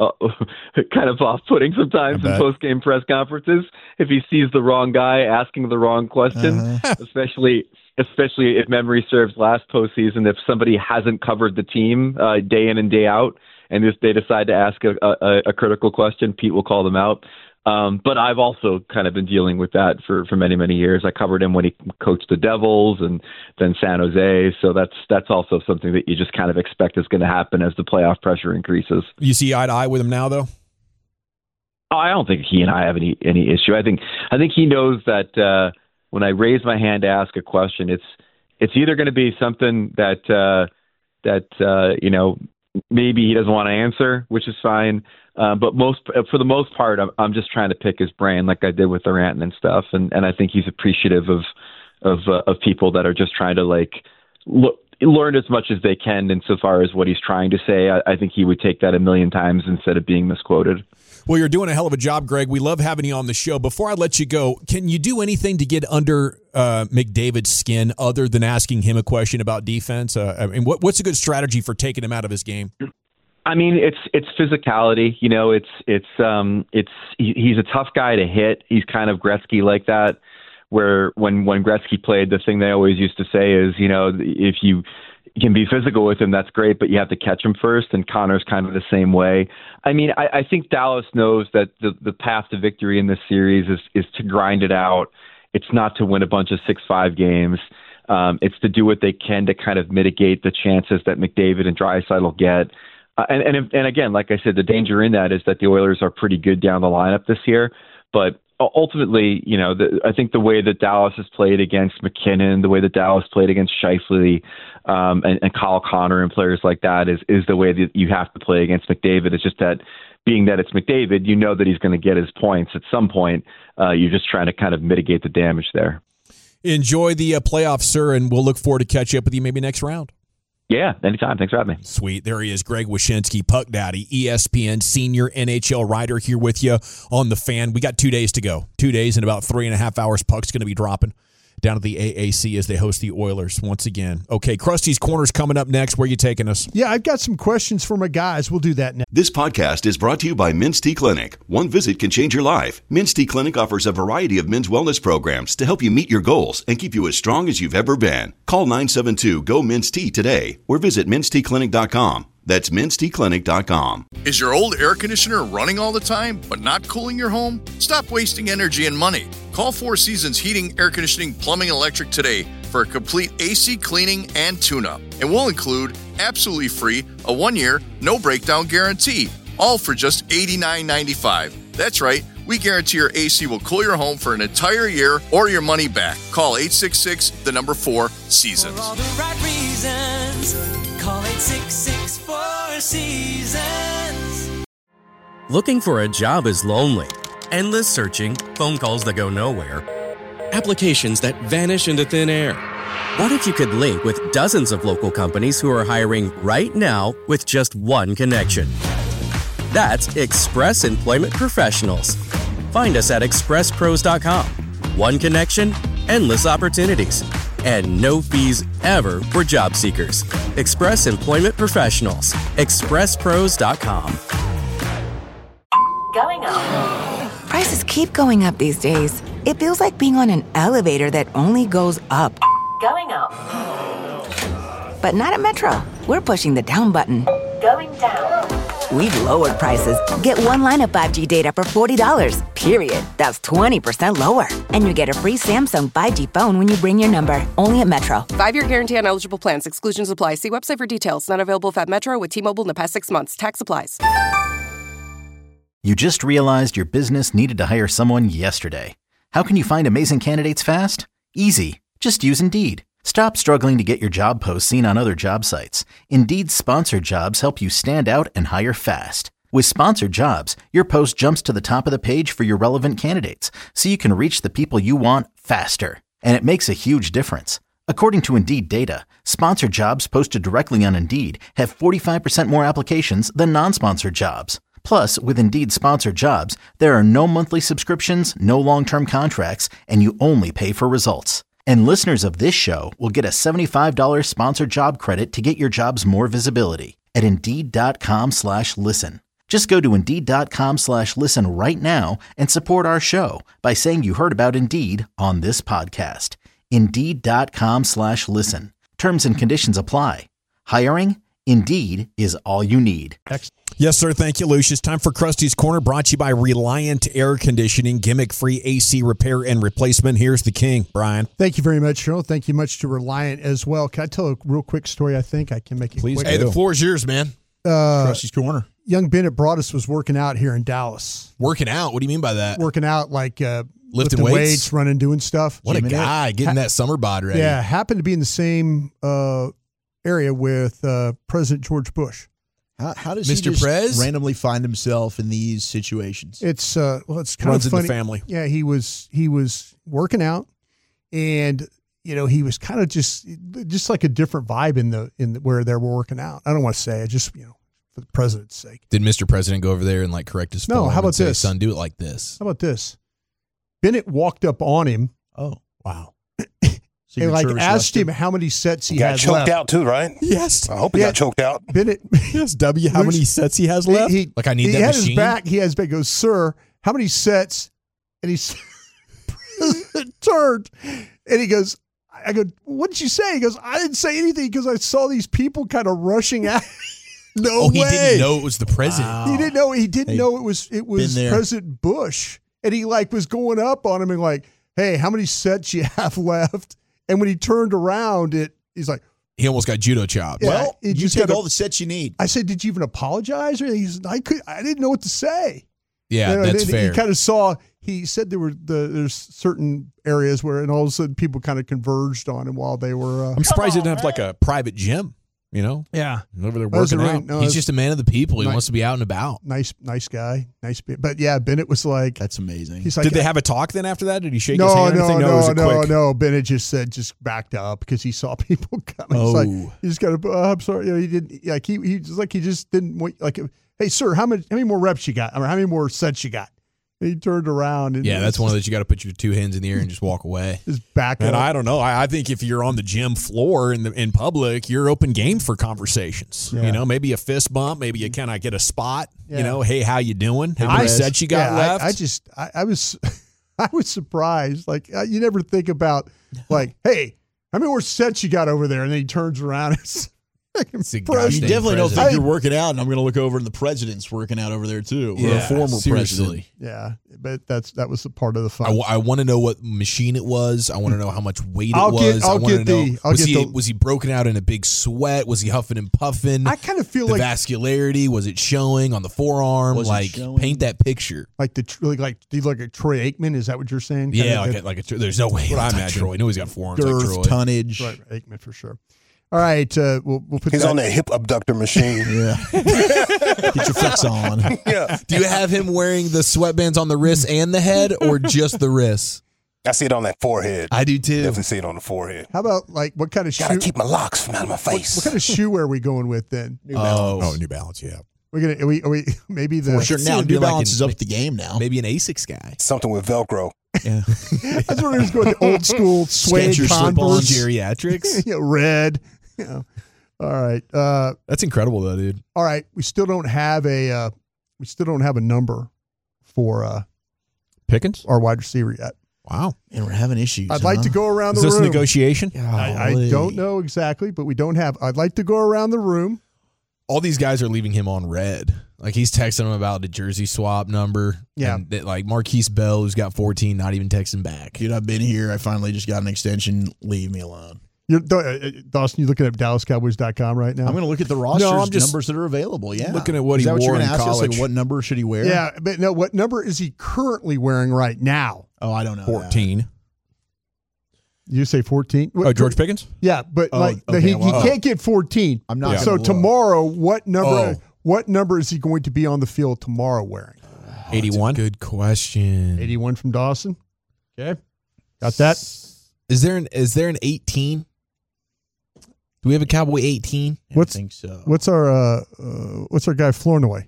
off-putting sometimes in post-game press conferences if he sees the wrong guy asking the wrong question, especially if memory serves last postseason, if somebody hasn't covered the team day in and day out, and if they decide to ask a critical question, Pete will call them out. But I've also kind of been dealing with that for many, many years. I covered him when he coached the Devils and then San Jose. So that's also something that you just kind of expect is going to happen as the playoff pressure increases. You see eye to eye with him now, though? Oh, I don't think he and I have any issue. I think he knows that when I raise my hand to ask a question, it's either going to be something that maybe he doesn't want to answer, which is fine. But for the most part, I'm just trying to pick his brain, like I did with the Rantanen and stuff. And I think he's appreciative of people that are just trying to learn as much as they can insofar as what he's trying to say. I think he would take that a million times instead of being misquoted. Well, you're doing a hell of a job, Greg. We love having you on the show. Before I let you go, can you do anything to get under McDavid's skin other than asking him a question about defense? What's a good strategy for taking him out of his game? I mean, it's physicality. He's a tough guy to hit. He's kind of Gretzky like that, where when Gretzky played, the thing they always used to say is, if you can be physical with him, that's great, but you have to catch him first. And Connor's kind of the same way. I mean, I think Dallas knows that the path to victory in this series is to grind it out. It's not to win a bunch of 6-5 games. It's to do what they can to kind of mitigate the chances that McDavid and Draisaitl get. And again, like I said, the danger in that is that the Oilers are pretty good down the lineup this year. But ultimately, I think the way that Dallas has played against McKinnon, the way that Dallas played against Scheifele and Kyle Connor and players like that is the way that you have to play against McDavid. It's just that being that it's McDavid, you know that he's going to get his points at some point. You're just trying to kind of mitigate the damage there. Enjoy the playoffs, sir, and we'll look forward to catch up with you maybe next round. Yeah, anytime. Thanks for having me. Sweet. There he is, Greg Wyshynski, Puck Daddy, ESPN senior NHL writer here with you on The Fan. We got 2 days to go. 2 days and about 3.5 hours. Puck's going to be dropping. down at the AAC as they host the Oilers once again. Okay, Krusty's Corner's coming up next. Where are you taking us? Yeah, I've got some questions for my guys. We'll do that next. This podcast is brought to you by Men's T Clinic. One visit can change your life. Men's T Clinic offers a variety of men's wellness programs to help you meet your goals and keep you as strong as you've ever been. Call 972-GO-MEN'S-T today or visit menstclinic.com. That's menstclinic.com. Is your old air conditioner running all the time but not cooling your home? Stop wasting energy and money. Call Four Seasons Heating, Air Conditioning, Plumbing, and Electric today for a complete AC cleaning and tune-up. And we'll include absolutely free a 1-year, no-breakdown guarantee, all for just $89.95. That's right. We guarantee your AC will cool your home for an entire year or your money back. Call 866-4-SEASONS. For all the right reasons, call 866-4-SEASONS. Looking for a job is lonely. Endless searching, phone calls that go nowhere, applications that vanish into thin air. What if you could link with dozens of local companies who are hiring right now with just one connection? That's Express Employment Professionals. Find us at expresspros.com. One connection, endless opportunities, and no fees ever for job seekers. Express Employment Professionals. expresspros.com. Going up. Prices keep going up these days. It feels like being on an elevator that only goes up. Going up. But not at Metro. We're pushing the down button. Going down. We've lowered prices. Get one line of 5G data for $40, period. That's 20% lower. And you get a free Samsung 5G phone when you bring your number. Only at Metro. 5-year guarantee on eligible plans. Exclusions apply. See website for details. Not available at Metro with T-Mobile in the past 6 months. Tax applies. You just realized your business needed to hire someone yesterday. How can you find amazing candidates fast? Easy. Just use Indeed. Stop struggling to get your job posts seen on other job sites. Indeed's sponsored jobs help you stand out and hire fast. With sponsored jobs, your post jumps to the top of the page for your relevant candidates, so you can reach the people you want faster. And it makes a huge difference. According to Indeed data, sponsored jobs posted directly on Indeed have 45% more applications than non-sponsored jobs. Plus, with Indeed sponsored jobs, there are no monthly subscriptions, no long-term contracts, and you only pay for results. And listeners of this show will get a $75 sponsored job credit to get your jobs more visibility at Indeed.com/listen. Just go to Indeed.com/listen right now and support our show by saying you heard about Indeed on this podcast. Indeed.com/listen. Terms and conditions apply. Hiring? Indeed is all you need. Yes, sir. Thank you, Lucius. Time for Krusty's Corner, brought to you by Reliant Air Conditioning, gimmick-free AC repair and replacement. Here's the king, Brian. Thank you very much, Cheryl. Thank you much to Reliant as well. Can I tell a real quick story? I think I can make it quick. Hey, the floor is yours, man. Krusty's Corner. Young Bennett Broadus was working out here in Dallas. Working out? What do you mean by that? Working out like lifting weights, running, doing stuff. What a guy, getting that summer bod ready. Yeah, happened to be in the same area with President George Bush. How does Mr. he just Prez randomly find himself in these situations? It's it's kind Runs of funny. in the family. Yeah, he was working out, and he was kind of just like a different vibe in the where they were working out. I don't want to say it, just for the president's sake. Did Mr. President go over there and like correct his form? No. How about say, this? Son, do it like this. How about this? Bennett walked up on him. Oh, wow. And asked him how many sets he has left. Got choked out too, right? Yes. I hope he got choked out. Bennett. Yes, W. How many sets he has left? Like I need that had machine. His back. He has back. Goes, sir, how many sets? And he turned and he goes, I go, what did you say? He goes, I didn't say anything because I saw these people kind of rushing out. No way. He didn't know it was the president. Wow. He didn't know. He didn't know it was President Bush. And he was going up on him and like, hey, how many sets you have left? And when he turned around, he's like, he almost got judo chopped. Yeah, well, you take all the sets you need. I said, did you even apologize? Or I didn't know what to say. Yeah, that's fair. He kind of saw. He said there's certain areas where, and all of a sudden, people kind of converged on him while they were. I'm surprised he didn't have like a private gym. Yeah, over there working out. No, he's just a man of the people. He wants to be out and about. Nice guy. But yeah, Bennett was like, that's amazing. He's like, did they have a talk then after that? Did he shake his hand? No. Bennett just backed up because he saw people coming. Oh, like, he just got to. I'm sorry. He didn't. Like he just didn't. Like, hey, sir, how many more reps you got? Or how many more sets you got? He turned around. And that's one of those you got to put your two hands in the air and just walk away. His back. And I don't know. I think if you're on the gym floor in public, you're open game for conversations. Yeah. Maybe a fist bump. Maybe you kind of get a spot. Hey, how you doing? How many I sets you got left? I was surprised. Like you never think about like, hey, how many more sets you got over there? And then he turns around. You definitely don't think you're working out, and I'm going to look over and the president's working out over there too, or a former president. Yeah, but that was a part of the fun. I want to know what machine it was. I want to know how much weight it was. Was he broken out in a big sweat? Was he huffing and puffing? I kind of feel the like vascularity. Was it showing on the forearm? Paint that picture. Like do you look at Troy Aikman? Is that what you're saying? Yeah, there's no way. I imagine Troy. No, he's got forearms like Troy. Tonnage. Right, Aikman for sure. All right, we'll put. He's on that hip abductor machine. Yeah, get your flex on. Yeah. Do you have him wearing the sweatbands on the wrists and the head, or just the wrists? I see it on that forehead. I do too. Definitely see it on the forehead. How about what kind of shoe? Gotta keep my locks from out of my face. What kind of shoe are we going with then? New Balance. New Balance. Yeah. We're gonna. Are we maybe the. For sure. Now New Balance is up the game now. Maybe an Asics guy. Something with Velcro. Yeah. That's what he was going. The old school suede Converse geriatrics. Red. All right. That's incredible, though, dude. All right. We still don't have a number for Pickens, our wide receiver yet. Wow. And we're having issues. I'd like to go around the room. Is this negotiation? I don't know exactly, but we don't have. I'd like to go around the room. All these guys are leaving him on red. Like he's texting them about the jersey swap number. Yeah. And like Marquise Bell, who's got 14, not even texting back. Dude, I've been here. I finally just got an extension. Leave me alone. Dawson, you looking at DallasCowboys.com right now? I'm going to look at the rosters numbers that are available. Yeah, looking at what he wore in college. Like, what number should he wear? Yeah, but no, what number is he currently wearing right now? Oh, I don't know. 14. You say 14? Oh, George Pickens? Yeah, but he can't get 14. I'm not. So tomorrow, what number is he going to be on the field tomorrow wearing? 81. Good question. 81 from Dawson. Okay, got that. Is there an 18? Do we have a Cowboy 18? I think so. What's our guy Flournoy?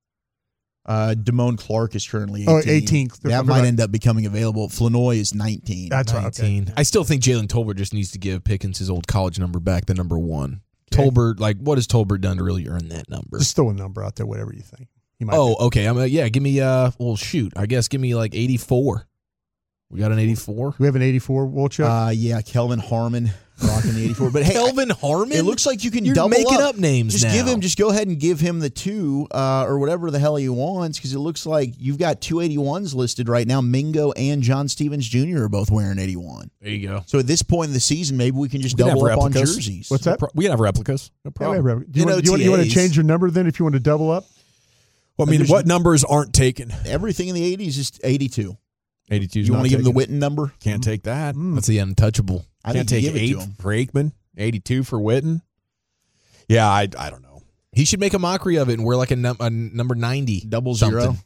Damone Clark is currently 18. 18. That might end up becoming available. Flournoy is 19. That's 19. Right. Okay. I still think Jalen Tolbert just needs to give Pickens his old college number back, the number 1. Okay. Tolbert, what has Tolbert done to really earn that number? Just throw a number out there, whatever you think. He might okay. Give me give me 84. We got an 84. Do we have an 84, Wolchuk? Yeah, Kelvin Harmon rocking the 84. But hey, Kelvin Harmon? It looks like you can You're double making up names just now. Just go ahead and give him the 2 or whatever the hell he wants, because it looks like you've got 2 81s listed right now. Mingo and John Stevens Jr. are both wearing 81. There you go. So at this point in the season, maybe we can just double up on jerseys. What's that? We can have replicas. No problem. Do you want to change your number then if you want to double up? Well, I mean, what numbers aren't taken? Everything in the 80s is 82. 82. You want to give him the Witten number? Can't take that. That's the untouchable. I Can't think take give 8 it to him. for Aikman, 82 for Witten. Yeah, I don't know. He should make a mockery of it and wear like a number 90. 00.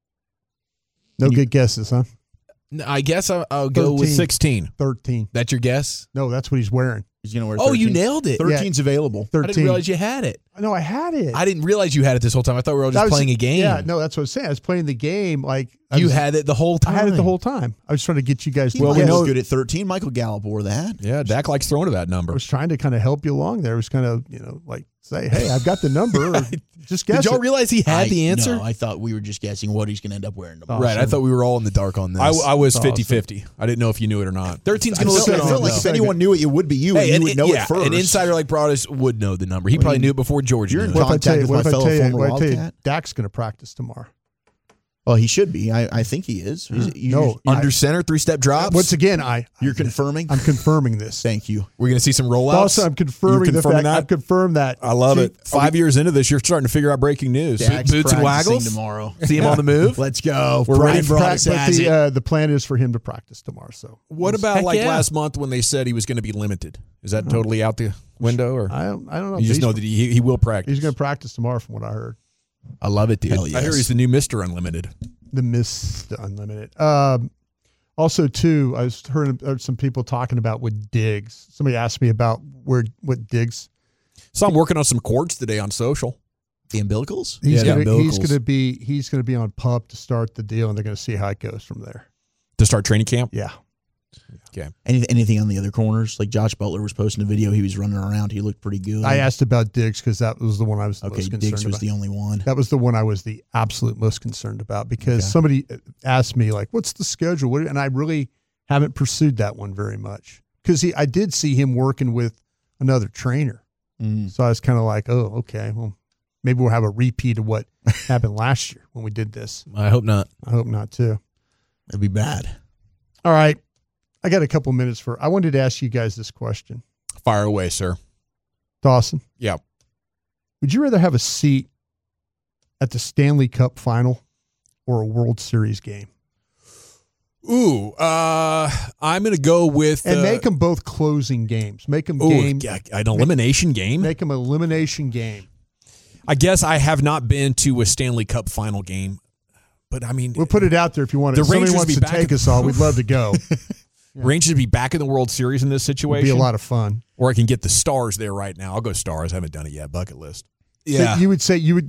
No good guesses, huh? I guess I'll go with 16. 13. That's your guess? No, that's what he's wearing. He's going to wear 13. Oh, you nailed it. 13's available. 13. I didn't realize you had it. No, I had it. I didn't realize you had it this whole time. I thought we were all just playing a game. Yeah, no, that's what I was saying. I was playing the game you had it the whole time. I had it the whole time. I was trying to get you guys. Well, we know good at 13. Michael Gallup wore that. Yeah, Dak likes throwing to that number. I was trying to kind of help you along there. I was kind of, say, hey, I've got the number. Or just guess. Did y'all realize he had the answer? No, I thought we were just guessing what he's going to end up wearing tomorrow. Right, I thought we were all in the dark on this. I was 50-50. I didn't know if you knew it or not. 13's going to look good I feel like if anyone knew it, it would be you, and you would know it first. An insider like Broadus would know the number. He probably knew it before George You're knew in it. contact with my fellow former Wildcat. Dak's going to practice tomorrow. Well, he should be. I think he is. Under center, 3-step drops. Once again, you're confirming. I'm confirming this. Thank you. We're going to see some rollouts. Also, I'm confirming the fact. I've confirmed that. I love it. 5 years into this, you're starting to figure out breaking news. Dak's Boots and waggles tomorrow. See him on the move. Let's go. We're Brian ready for Broadus has it. the plan is for him to practice tomorrow. So what about last month when they said he was going to be limited? Is that totally out the window, or I don't know. You just know that he will practice. He's going to practice tomorrow, from what I heard. I love it, dude. I hear he's the new Mr. Unlimited. The Mr. Unlimited. Also, too, I heard some people talking about with Diggs. Somebody asked me about what Diggs. So I'm working on some chords today on social. The umbilicals? He's going to be on PUP to start the deal, and they're going to see how it goes from there. To start training camp? Yeah. Okay. Anything on the other corners? Like Josh Butler was posting a video. He was running around. He looked pretty good. I asked about Diggs because that was the one I was the most concerned about. Diggs was the only one. That was the one I was the absolute most concerned about because somebody asked me, like, what's the schedule? And I really haven't pursued that one very much because I did see him working with another trainer. So I was kind of like, oh, okay, well, maybe we'll have a repeat of what happened last year when we did this. I hope not. I hope not, too. It'd be bad. All right. I got a couple minutes I wanted to ask you guys this question. Fire away, sir. Dawson. Yeah. Would you rather have a seat at the Stanley Cup final or a World Series game? Ooh, I'm going to go with... And make them both closing games. Make them an elimination game? Make them an elimination game. I guess I have not been to a Stanley Cup final game, but I mean... We'll put it out there if you want to. If somebody wants to take us all, we'd love to go. Yeah. Rangers to be back in the World Series in this situation. It'd be a lot of fun. Or I can get the Stars there right now. I'll go Stars. I haven't done it yet. Bucket list. Yeah. So you would say you've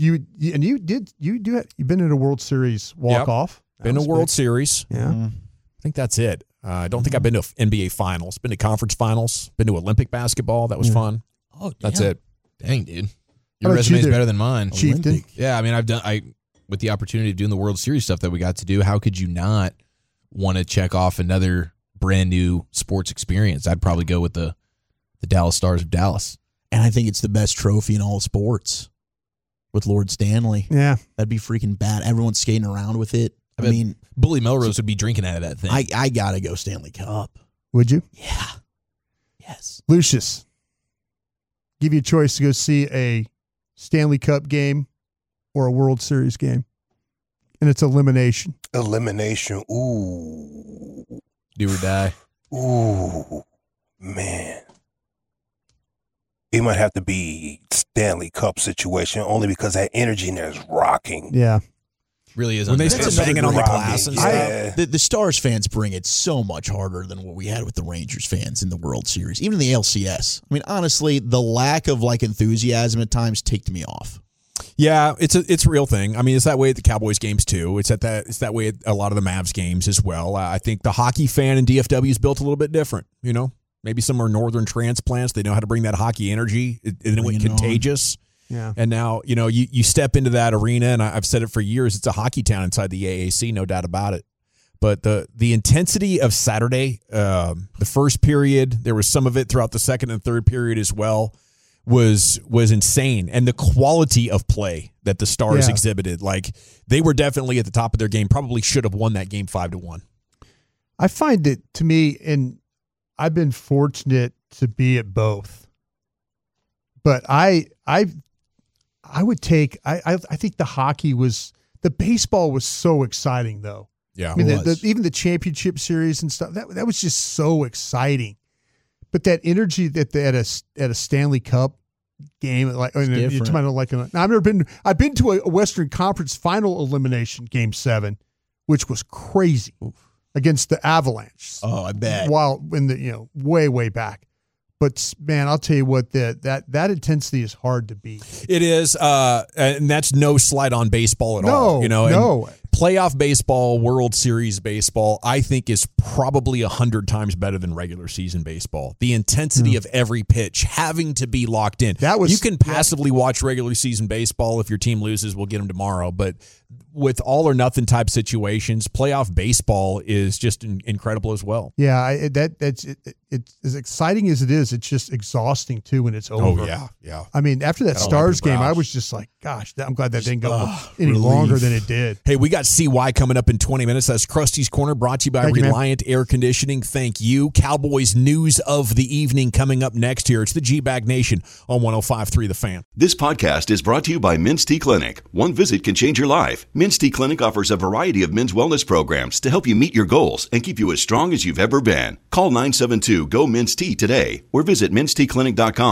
been in a World Series walk-off? Yep. Been to World Series. Yeah. I think that's it. I don't think I've been to NBA Finals. Been to conference finals. Been to Olympic basketball. That was fun. Oh, damn. That's it. Dang, dude. Your resume is better than mine. Chieftain. Yeah, I mean, with the opportunity of doing the World Series stuff that we got to do, how could you not want to check off another brand new sports experience? I'd probably go with the Dallas Stars of Dallas. And I think it's the best trophy in all sports with Lord Stanley. Yeah. That'd be freaking bad. Everyone's skating around with it. I mean, Bully Melrose would be drinking out of that thing. I got to go Stanley Cup. Would you? Yeah. Yes. Lucius, give you a choice to go see a Stanley Cup game or a World Series game. And it's elimination. Elimination. Ooh. Do or die. Ooh. Man. It might have to be Stanley Cup situation only because that energy in there is rocking. Yeah. Really is. When they start banging on the glass and stuff. The Stars fans bring it so much harder than what we had with the Rangers fans in the World Series, even the LCS. I mean, honestly, the lack of enthusiasm at times ticked me off. Yeah, it's a real thing. I mean, it's that way at the Cowboys games too. It's that way at a lot of the Mavs games as well. I think the hockey fan in DFW is built a little bit different. You know, maybe some are northern transplants. They know how to bring that hockey energy. It went contagious. Yeah. And now, you step into that arena, and I've said it for years, it's a hockey town inside the AAC, no doubt about it. But the intensity of Saturday, the first period, there was some of it throughout the second and third period as well, was insane. And the quality of play that the Stars exhibited, like they were definitely at the top of their game, probably should have won that game 5-1. I find it, to me, and I've been fortunate to be at both, but I would take. I think the baseball was so exciting though. Yeah, I mean even the championship series and stuff that was just so exciting. But that energy that at a Stanley Cup game, like I've never been. I've been to a Western Conference Final elimination game 7, which was crazy against the Avalanche. Oh, I bet. While in the way back. But man, I'll tell you what, that intensity is hard to beat. It is, and that's no slight on baseball at all. No. Playoff baseball, World Series baseball, I think is probably 100 times better than regular season baseball. The intensity of every pitch having to be locked in. You can passively watch regular season baseball. If your team loses, we'll get them tomorrow. But with all or nothing type situations, playoff baseball is just incredible as well. Yeah, that's as exciting as it is. It's just exhausting too when it's over. Oh yeah. I mean, after that Stars game, I was just like, gosh, I'm glad that didn't go any longer than it did. Hey, we got CY coming up in 20 minutes. That's Krusty's Corner, brought to you by Reliant Air Conditioning. Thank you. Cowboys news of the evening coming up next here. It's the G-Bag Nation on 105.3 The Fan. This podcast is brought to you by Men's Tea Clinic. One visit can change your life. Men's Tea Clinic offers a variety of men's wellness programs to help you meet your goals and keep you as strong as you've ever been. Call 972-GO-MEN'S-TEA today or visit mensteaclinic.com.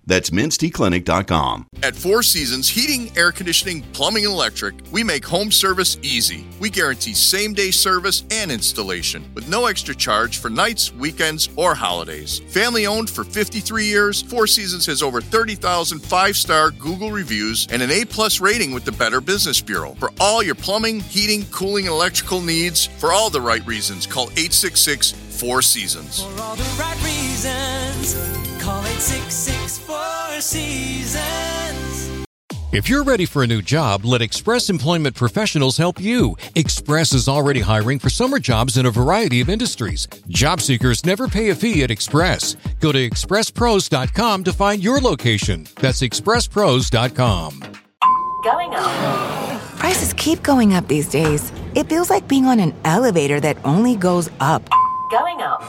That's MinstyClinic.com. At Four Seasons Heating, Air Conditioning, Plumbing, and Electric, we make home service easy. We guarantee same-day service and installation with no extra charge for nights, weekends, or holidays. Family-owned for 53 years, Four Seasons has over 30,000 five-star Google reviews and an A-plus rating with the Better Business Bureau. For all your plumbing, heating, cooling, and electrical needs, for all the right reasons, call 866-4 Seasons. For all the right reasons, call 866-4 Seasons. If you're ready for a new job, let Express Employment Professionals help you. Express is already hiring for summer jobs in a variety of industries. Job seekers never pay a fee at Express. Go to expresspros.com to find your location. That's expresspros.com. Going up. Prices keep going up these days. It feels like being on an elevator that only goes up. Going up.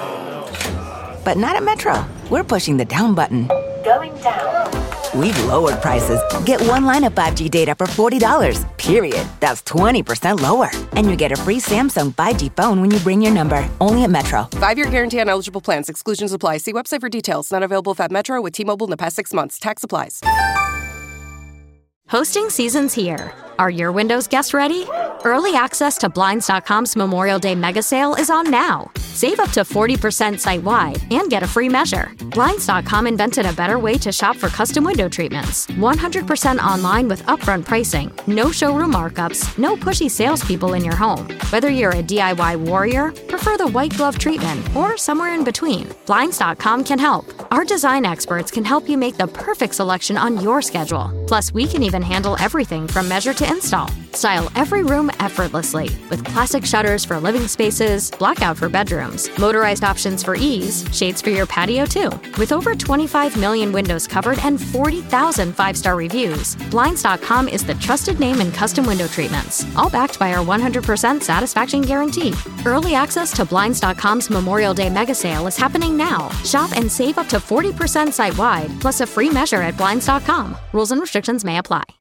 But not at Metro. We're pushing the down button. Going down. We've lowered prices. Get one line of 5G data for $40, period. That's 20% lower. And you get a free Samsung 5G phone when you bring your number. Only at Metro. 5-year guarantee on eligible plans. Exclusions apply. See website for details. Not available if at Metro with T-Mobile in the past 6 months. Tax applies. Hosting season's here. Are your windows guests ready? Early access to Blinds.com's Memorial Day mega sale is on now. Save up to 40% site-wide and get a free measure. Blinds.com invented a better way to shop for custom window treatments. 100% online with upfront pricing, no showroom markups, no pushy salespeople in your home. Whether you're a DIY warrior, prefer the white glove treatment, or somewhere in between, Blinds.com can help. Our design experts can help you make the perfect selection on your schedule. Plus, we can even handle everything from measure to install. Style every room effortlessly with classic shutters for living spaces, blackout for bedrooms, motorized options for ease, shades for your patio too. With over 25 million windows covered and 40,000 five-star reviews, Blinds.com is the trusted name in custom window treatments, all backed by our 100% satisfaction guarantee. Early access to Blinds.com's Memorial Day mega sale is happening now. Shop and save up to 40% site-wide, plus a free measure at Blinds.com. Rules and restrictions may apply.